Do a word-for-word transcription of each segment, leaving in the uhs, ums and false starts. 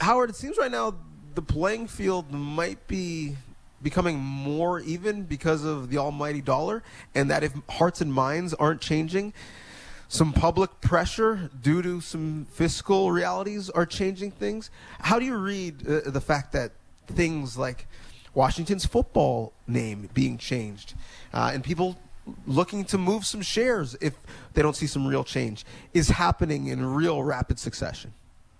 Howard, it seems right now the playing field might be becoming more even because of the almighty dollar, and that if hearts and minds aren't changing, some public pressure due to some fiscal realities are changing things. How do you read uh, the fact that things like Washington's football name being changed uh, and people looking to move some shares if they don't see some real change is happening in real rapid succession?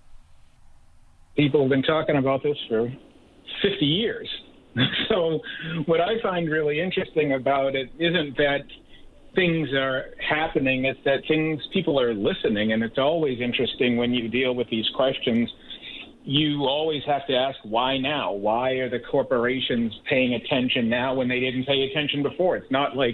People have been talking about this for fifty years. So what I find really interesting about it isn't that things are happening, it's that things, people are listening, and it's always interesting when you deal with these questions. You always have to ask, why now? Why are the corporations paying attention now when they didn't pay attention before? It's not like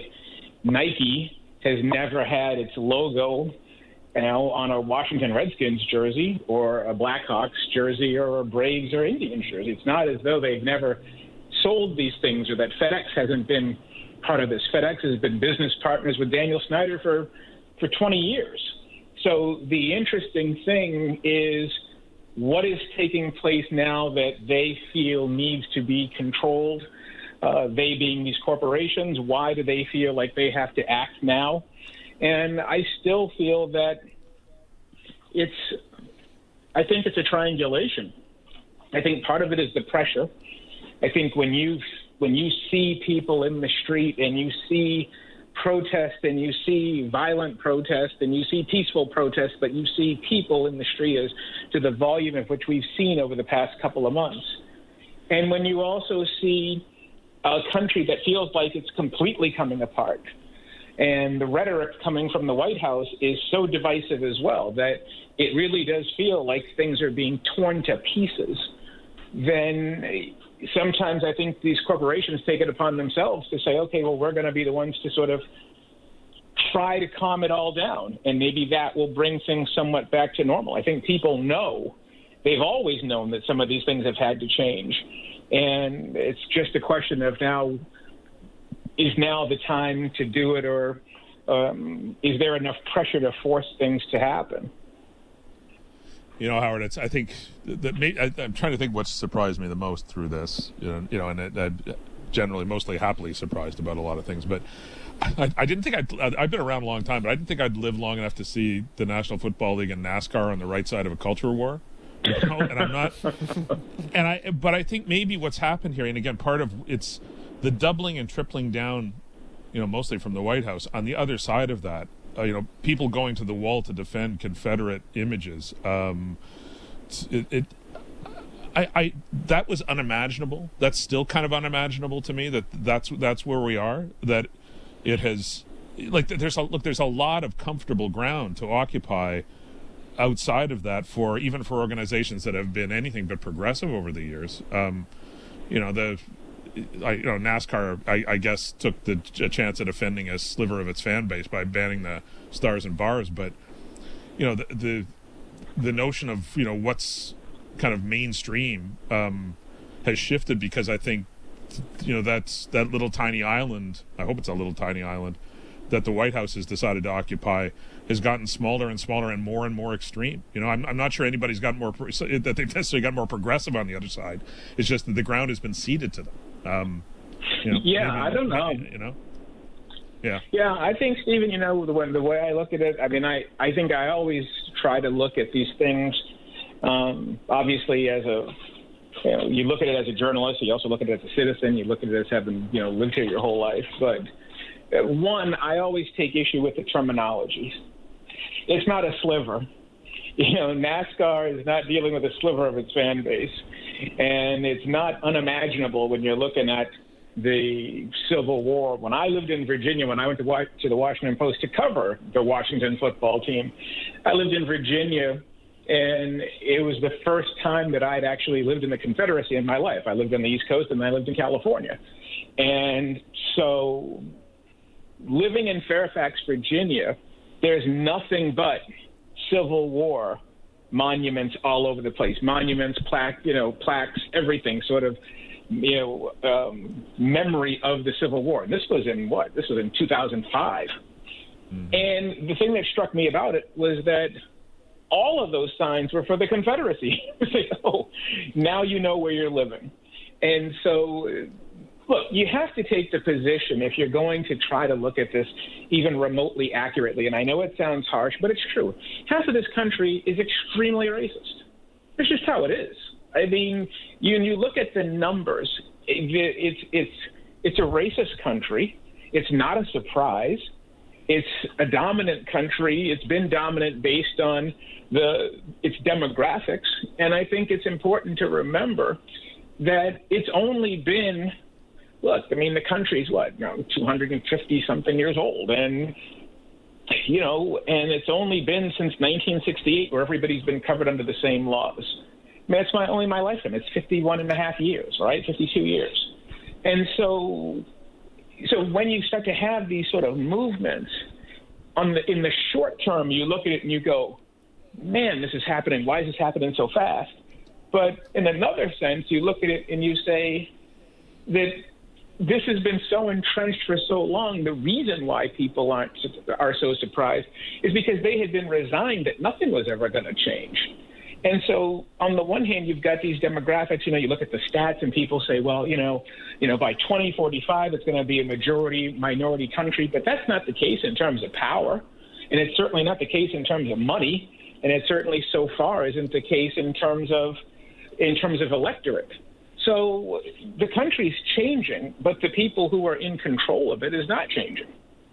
Nike has never had its logo, you know, on a Washington Redskins jersey or a Blackhawks jersey or a Braves or Indians jersey. It's not as though they've never sold these things or that FedEx hasn't been part of this. FedEx has been business partners with Daniel Snyder for, for twenty years. So the interesting thing is what is taking place now that they feel needs to be controlled, uh, they being these corporations. Why do they feel like they have to act now? And I still feel that it's, I think it's a triangulation. I think part of it is the pressure. I think when you when you see people in the street and you see protest and you see violent protest and you see peaceful protest, but you see people in the street as to the volume of which we've seen over the past couple of months. And when you also see a country that feels like it's completely coming apart, and the rhetoric coming from the White House is so divisive as well that it really does feel like things are being torn to pieces, then sometimes I think these corporations take it upon themselves to say, okay, well, we're going to be the ones to sort of try to calm it all down, and maybe that will bring things somewhat back to normal. I think people know, they've always known that some of these things have had to change, and it's just a question of now, is now the time to do it, or um, is there enough pressure to force things to happen? You know, Howard, it's, I think that may, I, I'm trying to think what's surprised me the most through this, you know, you know and it, I'm generally mostly happily surprised about a lot of things, but I, I didn't think I'd, I've been around a long time, but I didn't think I'd live long enough to see the National Football League and NASCAR on the right side of a culture war. You know, and I'm not, and I, but I think maybe what's happened here, and again, part of it's the doubling and tripling down, you know, mostly from the White House. On the other side of that, uh, you know, people going to the wall to defend Confederate images. Um, it, it I, I, that was unimaginable. That's still kind of unimaginable to me. That that's that's where we are. That it has, like, there's a look. There's a lot of comfortable ground to occupy outside of that for even for organizations that have been anything but progressive over the years. Um, you know, the I, you know NASCAR, I, I guess, took the a chance at offending a sliver of its fan base by banning the stars and bars. But you know, the the, the notion of you know what's kind of mainstream um, has shifted because I think you know that's that little tiny island. I hope it's a little tiny island that the White House has decided to occupy has gotten smaller and smaller and more and more extreme. You know, I'm, I'm not sure anybody's got more that they've necessarily got more progressive on the other side. It's just that the ground has been ceded to them. Um, you know, yeah, I don't know. You know, yeah, yeah. I think, Stephen, you know, the way, the way I look at it, I mean, I, I think I always try to look at these things. Um, obviously, as a you know, you look at it as a journalist. You also look at it as a citizen. You look at it as having you know lived here your whole life. But uh, one, I always take issue with the terminology. It's not a sliver. You know, NASCAR is not dealing with a sliver of its fan base. And it's not unimaginable when you're looking at the Civil War. When I lived in Virginia, when I went to, watch, to the Washington Post to cover the Washington football team, I lived in Virginia, and it was the first time that I'd actually lived in the Confederacy in my life. I lived on the East Coast, and I lived in California. And so living in Fairfax, Virginia, there's nothing but Civil War monuments all over the place. Monuments, plaque, you know, plaques, everything sort of, you know, um, memory of the Civil War. And this was in what? This was in two thousand five. Mm-hmm. And the thing that struck me about it was that all of those signs were for the Confederacy. Oh, now you know where you're living. And so, look, you have to take the position if you're going to try to look at this even remotely accurately. And I know it sounds harsh, but it's true. Half of this country is extremely racist. It's just how it is. I mean, you, you look at the numbers, it, it's, it's, it's a racist country. It's not a surprise. It's a dominant country. It's been dominant based on the its demographics. And I think it's important to remember that it's only been, look, I mean, the country's what, you know, two hundred fifty something years old. And, you know, and it's only been since nineteen sixty-eight where everybody's been covered under the same laws. I mean, it's my, only my lifetime. It's fifty-one and a half years, right? fifty-two years. And so, so when you start to have these sort of movements, on the, in the short term, you look at it and you go, man, this is happening. Why is this happening so fast? But in another sense, you look at it and you say that this has been so entrenched for so long. The reason why people aren't are so surprised is because they had been resigned that nothing was ever going to change. And so on the one hand, you've got these demographics, you know, you look at the stats and people say, well, you know, you know, by twenty forty-five, it's going to be a majority minority country. But that's not the case in terms of power. And it's certainly not the case in terms of money. And it certainly so far isn't the case in terms of in terms of electorate. So the country's changing, but the people who are in control of it is not changing.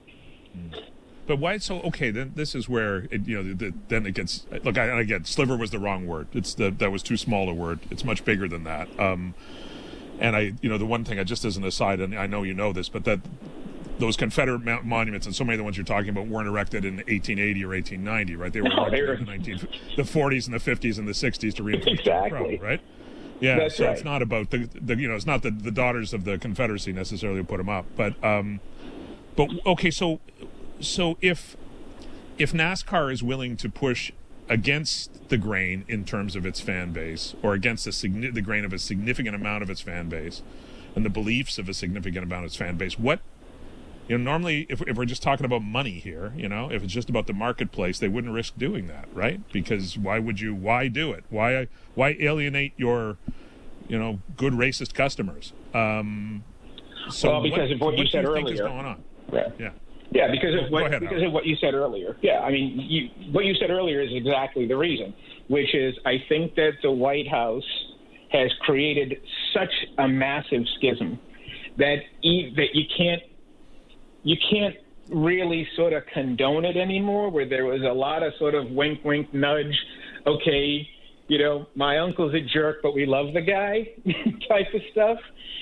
But why? So okay, then this is where it, you know. The, the, then it gets. Look, I, again, sliver was the wrong word. It's the that was too small a word. It's much bigger than that. Um, and I, you know, the one thing, I just as an aside, and I know you know this, but that those Confederate monuments and so many of the ones you're talking about weren't erected in eighteen eighty or eighteen ninety, right? They were no, erected they were... in the nineteen, the forties and the fifties and the sixties to reinforce exactly. the crowd, right? Yeah, That's so right. It's not about the, the, you know, it's not the, the daughters of the Confederacy necessarily who put them up, but, um, but okay, so, so if. If NASCAR is willing to push against the grain in terms of its fan base, or against a, the grain of a significant amount of its fan base, and the beliefs of a significant amount of its fan base, what, you know, normally if, if we're just talking about money here, you know, if it's just about the marketplace, they wouldn't risk doing that, right? Because why would you, why do it? Why, why alienate your, you know, good racist customers? Um, so well, because what, of what, what you said do you earlier. think is going on? Yeah. Yeah. Yeah, because of what ahead, because Howard. of what you said earlier. Yeah, I mean, you, what you said earlier is exactly the reason, which is I think that the White House has created such a massive schism that e- that you can't you can't really sort of condone it anymore. Where there was a lot of sort of wink, wink, nudge. Okay, you know, my uncle's a jerk, but we love the guy type of stuff.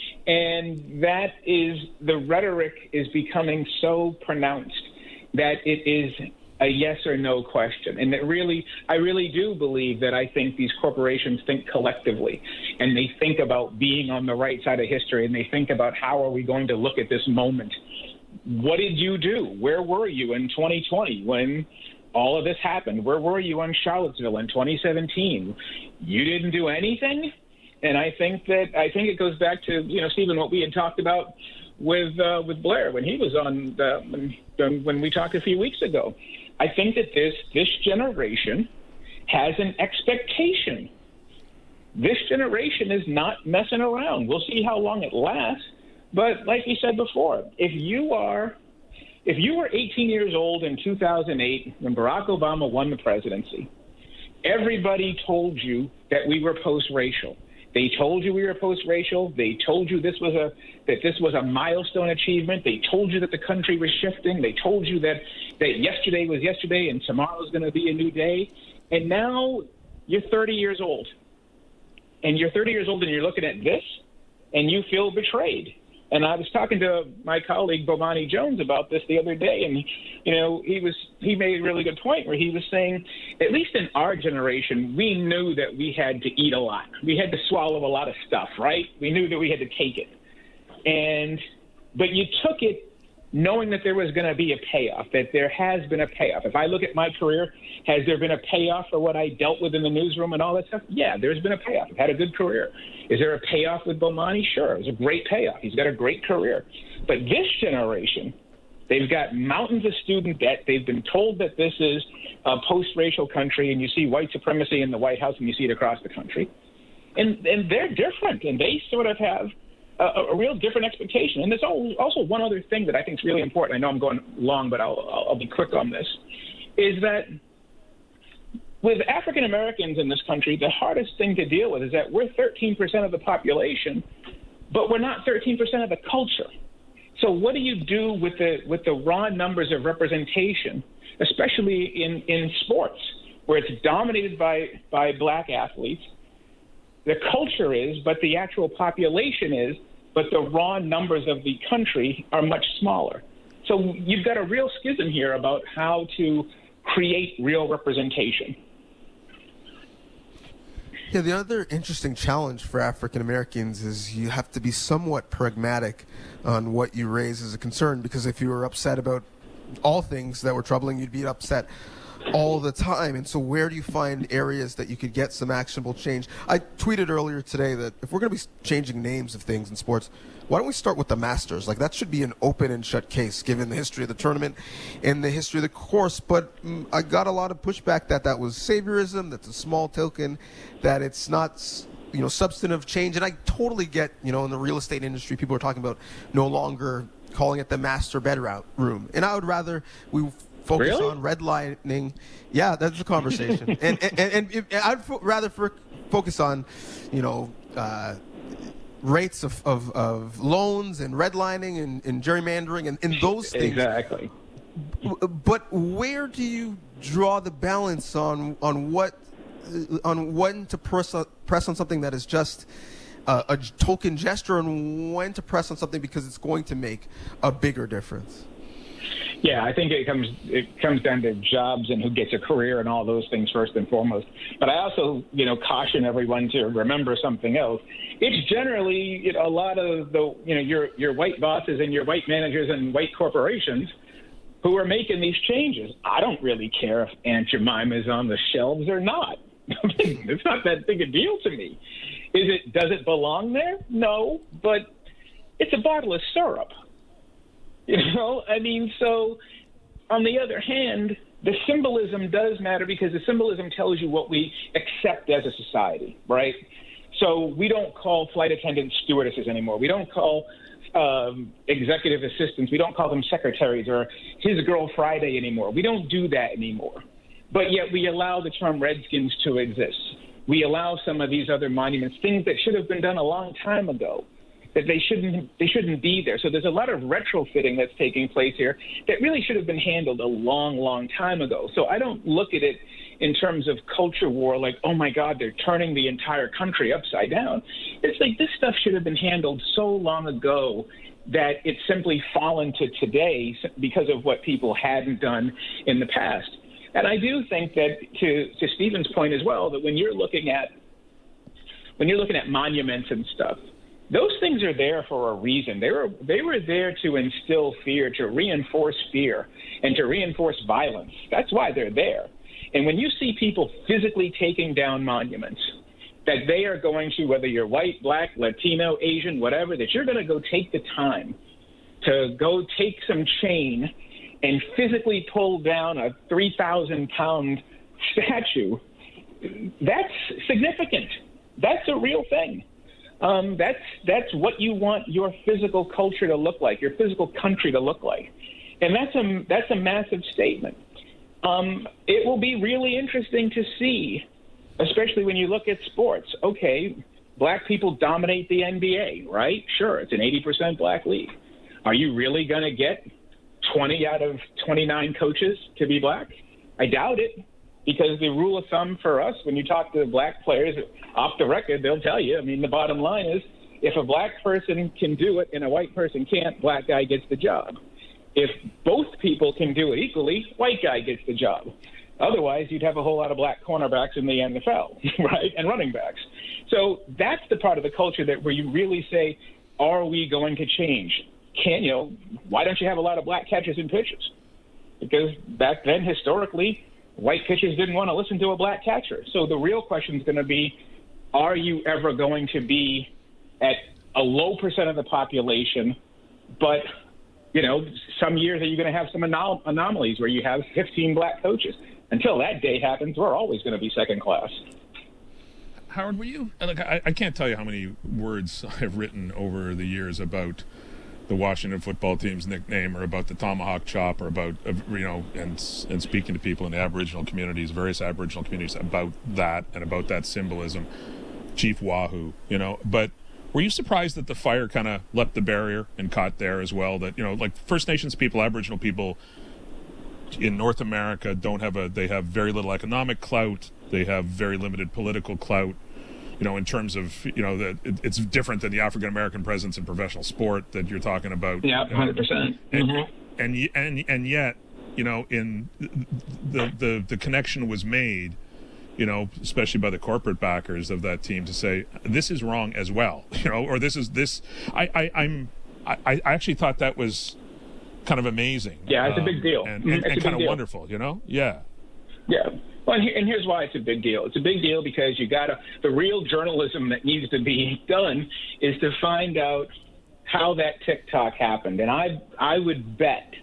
And that is, the rhetoric is becoming so pronounced that it is a yes or no question. And that really, I really do believe that I think these corporations think collectively, and they think about being on the right side of history, and they think about how are we going to look at this moment. What did you do? Where were you in twenty twenty when all of this happened? Where were you on Charlottesville in twenty seventeen? You didn't do anything? And I think that I think it goes back to, you know, Stephen, what we had talked about with uh, with Blair when he was on the, when, when we talked a few weeks ago. I think that this this generation has an expectation. This generation is not messing around. We'll see how long it lasts. But like we said before, if you are if you were eighteen years old in two thousand eight when Barack Obama won the presidency, everybody told you that we were post-racial. They told you we were post-racial. They told you this was a that this was a milestone achievement. They told you that the country was shifting. They told you that, that yesterday was yesterday and tomorrow is going to be a new day. And now you're thirty years old. And you're thirty years old and you're looking at this and you feel betrayed. And I was talking to my colleague Bomani Jones about this the other day, and you know he was he made a really good point where he was saying, at least in our generation, we knew that we had to eat a lot, we had to swallow a lot of stuff, right? We knew that we had to take it, and but you took it knowing that there was going to be a payoff, that there has been a payoff. If I look at my career, has there been a payoff for what I dealt with in the newsroom and all that stuff? Yeah, there's been a payoff. I've had a good career. Is there a payoff with Bomani? Sure, it was a great payoff. He's got a great career. But this generation, They've got mountains of student debt. They've been told that this is a post-racial country, and you see white supremacy in the White House, and you see it across the country. And and they're different, and they sort of have a, a real different expectation. And there's also one other thing that I think is really important. I know I'm going long, but I'll, I'll be quick on this, is that with African Americans in this country, the hardest thing to deal with is that we're thirteen percent of the population, but we're not thirteen percent of the culture. So what do you do with the with the raw numbers of representation, especially in, in sports, where it's dominated by, by black athletes? The culture is, but the actual population is, but the raw numbers of the country are much smaller. So you've got a real schism here about how to create real representation. Yeah, the other interesting challenge for African Americans is you have to be somewhat pragmatic on what you raise as a concern, because if you were upset about all things that were troubling, you'd be upset all the time. And so where do you find areas that you could get some actionable change? I tweeted earlier today that if we're going to be changing names of things in sports, why don't we start with the Masters? Like, that should be an open and shut case, given the history of the tournament and the history of the course. But mm, I got a lot of pushback that that was saviorism, that's a small token, that it's not, you know, substantive change. And I totally get, you know, in the real estate industry, people are talking about no longer calling it the master bedroom. And I would rather we focus really? on redlining. Yeah, that's the conversation. and, and, and, and if, I'd f- rather for, focus on, you know, uh, rates of, of, of loans and redlining and, and gerrymandering and, and those things. Exactly. But where do you draw the balance on on what on when to press on, press on something that is just uh, a token gesture, and when to press on something because it's going to make a bigger difference? Yeah, I think it comes it comes down to jobs and who gets a career and all those things first and foremost. But I also, you know, caution everyone to remember something else. It's generally, you know, a lot of the, you know, your your white bosses and your white managers and white corporations who are making these changes. I don't really care if Aunt Jemima is on the shelves or not. It's not that big a deal to me. Is it? Does it belong there? No, but it's a bottle of syrup. You know, I mean, so on the other hand, the symbolism does matter, because the symbolism tells you what we accept as a society, right? So we don't call flight attendants stewardesses anymore. We don't call um, executive assistants, we don't call them secretaries or his girl Friday anymore. We don't do that anymore. But yet we allow the term Redskins to exist. We allow some of these other monuments, things that should have been done a long time ago, that they shouldn't they shouldn't be there. So there's a lot of retrofitting that's taking place here that really should have been handled a long, long time ago. So I don't look at it in terms of culture war like, oh, my God, they're turning the entire country upside down. It's like this stuff should have been handled so long ago that it's simply fallen to today because of what people hadn't done in the past. And I do think that, to, to Stephen's point as well, that when you're looking at when you're looking at monuments and stuff, those things are there for a reason. They were they were there to instill fear, to reinforce fear, and to reinforce violence. That's why they're there. And when you see people physically taking down monuments, that they are going to, whether you're white, black, Latino, Asian, whatever, that you're going to go take the time to go take some chain and physically pull down a three thousand pound statue, that's significant. That's a real thing. Um, that's that's what you want your physical culture to look like, your physical country to look like. And that's a, that's a massive statement. Um, it will be really interesting to see, especially when you look at sports. Okay, black people dominate the N B A, right? Sure, it's an eighty percent black league. Are you really going to get twenty out of twenty-nine coaches to be black? I doubt it, because the rule of thumb for us, when you talk to black players off the record, they'll tell you, I mean, the bottom line is, if a black person can do it and a white person can't, black guy gets the job. If both people can do it equally, white guy gets the job. Otherwise, you'd have a whole lot of black cornerbacks in the N F L, right, and running backs. So that's the part of the culture that where you really say, are we going to change? Can you know, why don't you have a lot of black catchers and pitchers? Because back then, historically, white pitchers didn't want to listen to a black catcher. So the real question is going to be, are you ever going to be at a low percent of the population, but you know, some years are you going to have some anom- anomalies where you have fifteen black coaches. Until that day happens, we're always going to be second class. Howard, were you? Like, I, I can't tell you how many words I've written over the years about the Washington football team's nickname, or about the tomahawk chop, or about, you know, and and speaking to people in the Aboriginal communities, various Aboriginal communities, about that and about that symbolism, Chief Wahoo, you know. But were you surprised that the fire kind of leapt the barrier and caught there as well? That, you know, like First Nations people, Aboriginal people in North America don't have a, they have very little economic clout. They have very limited political clout. You know, in terms of, you know, that it, it's different than the African American presence in professional sport that you're talking about. Yeah, one hundred percent. And, mm-hmm. and and and yet, you know, in the the the connection was made, you know, especially by the corporate backers of that team, to say this is wrong as well, you know, or this is this. I, I I'm I, I actually thought that was kind of amazing. Yeah, it's um, a big deal, and, and, and kind of deal. wonderful, you know. Yeah. Yeah. Well, and, here, and here's why it's a big deal. It's a big deal because you got to, the real journalism that needs to be done is to find out how that TikTok happened. And I, I would bet,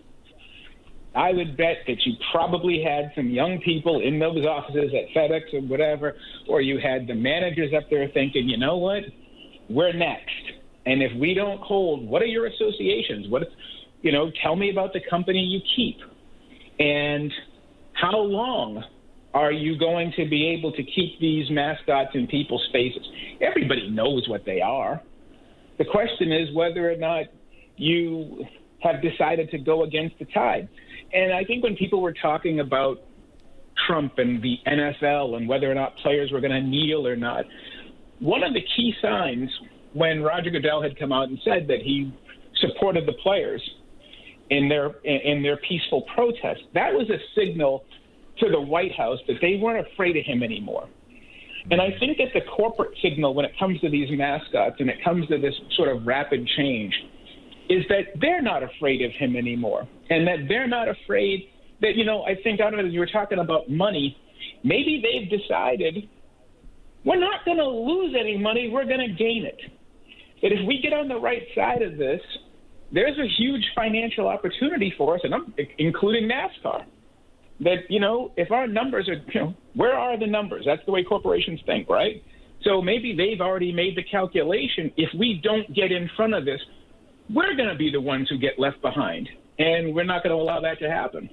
I would bet that you probably had some young people in those offices at FedEx or whatever, or you had the managers up there thinking, you know what, we're next. And if we don't hold, what are your associations? What, you know, tell me about the company you keep. And how long are you going to be able to keep these mascots in people's faces? Everybody knows what they are. The question is whether or not you have decided to go against the tide. And I think when people were talking about Trump and the N F L and whether or not players were going to kneel or not, one of the key signs when Roger Goodell had come out and said that he supported the players in their in their peaceful protest, that was a signal to the White House that they weren't afraid of him anymore. And I think that the corporate signal when it comes to these mascots and it comes to this sort of rapid change is that they're not afraid of him anymore, and that they're not afraid that, you know, I think, I don't know, as you were talking about money, maybe they've decided we're not going to lose any money, we're going to gain it. That if we get on the right side of this, there's a huge financial opportunity for us, and I'm including NASCAR. That, you know, if our numbers are, you know, where are the numbers? That's the way corporations think, right? So maybe they've already made the calculation. If we don't get in front of this, we're going to be the ones who get left behind, and we're not going to allow that to happen.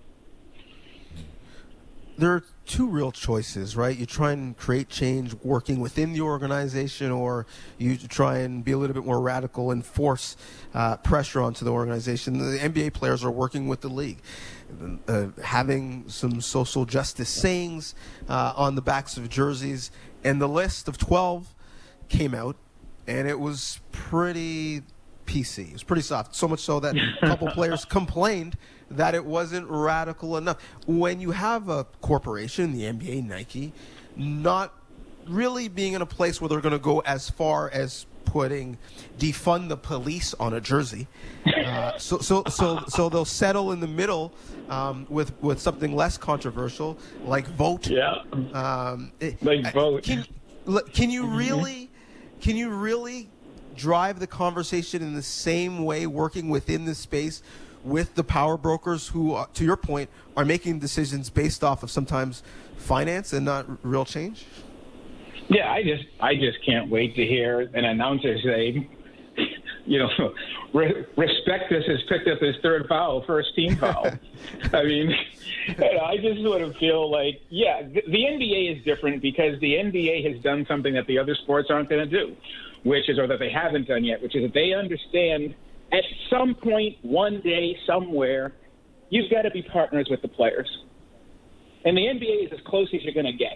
There are two real choices, right? You try and create change working within the organization, or you try and be a little bit more radical and force uh, pressure onto the organization. The N B A players are working with the league, uh, having some social justice sayings uh, on the backs of jerseys, and the list of twelve came out, and it was pretty P C. It was pretty soft, so much so that a couple players complained that it wasn't radical enough. When you have a corporation, the N B A, Nike, not really being in a place where they're going to go as far as putting defund the police on a jersey, uh, so so so so they'll settle in the middle um, with with something less controversial, like vote. Yeah, um, like uh, vote. Can, can you really? Can you really drive the conversation in the same way, working within the space with the power brokers who, uh, to your point, are making decisions based off of sometimes finance and not r- real change? Yeah, I just I just can't wait to hear an announcer say, you know, re- Respectus has picked up his third foul, first team foul. I mean, I just sort of feel like, yeah, the, the N B A is different because the N B A has done something that the other sports aren't going to do, which is, or that they haven't done yet, which is that they understand at some point, one day, somewhere, you've got to be partners with the players. And the N B A is as close as you're going to get.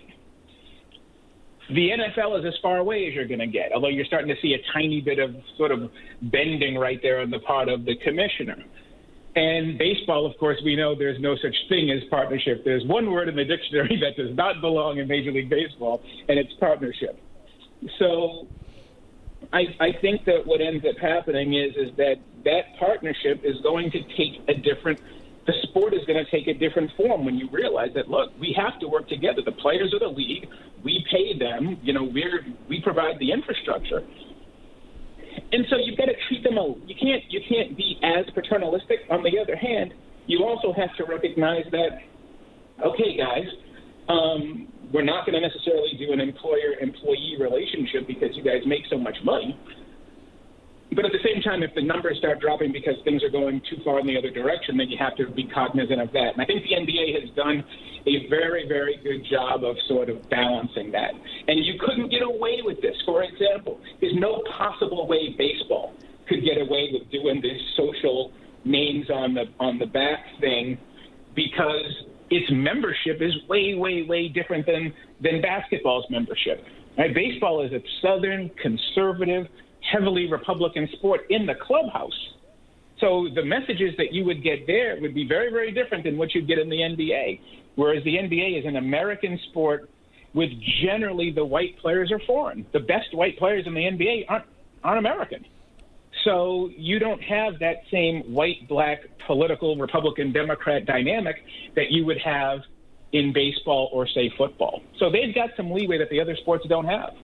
The N F L is as far away as you're going to get, although you're starting to see a tiny bit of sort of bending right there on the part of the commissioner. And baseball, of course, we know there's no such thing as partnership. There's one word in the dictionary that does not belong in Major League Baseball, and it's partnership. So I, I think that what ends up happening is is that that partnership is going to take a different – the sport is going to take a different form when you realize that, look, we have to work together. The players of the league, we pay them. You know, we're, we provide the infrastructure. And so you've got to treat them. A, you can't you can't be as paternalistic. On the other hand, you also have to recognize that, okay, guys, um, we're not going to necessarily do an employer-employee relationship because you guys make so much money. But at the same time, if the numbers start dropping because things are going too far in the other direction, then you have to be cognizant of that. And I think the N B A has done a very, very good job of sort of balancing that. And you couldn't get away with this. For example, there's no possible way baseball could get away with doing this social names on the on the back thing because its membership is way, way, way different than, than basketball's membership. Right? Baseball is a Southern, conservative, heavily Republican sport in the clubhouse. So the messages that you would get there would be very, very different than what you'd get in the N B A, whereas the N B A is an American sport with generally the white players are foreign. The best white players in the N B A aren't, aren't American. So you don't have that same white-black political Republican-Democrat dynamic that you would have in baseball or, say, football. So they've got some leeway that the other sports don't have.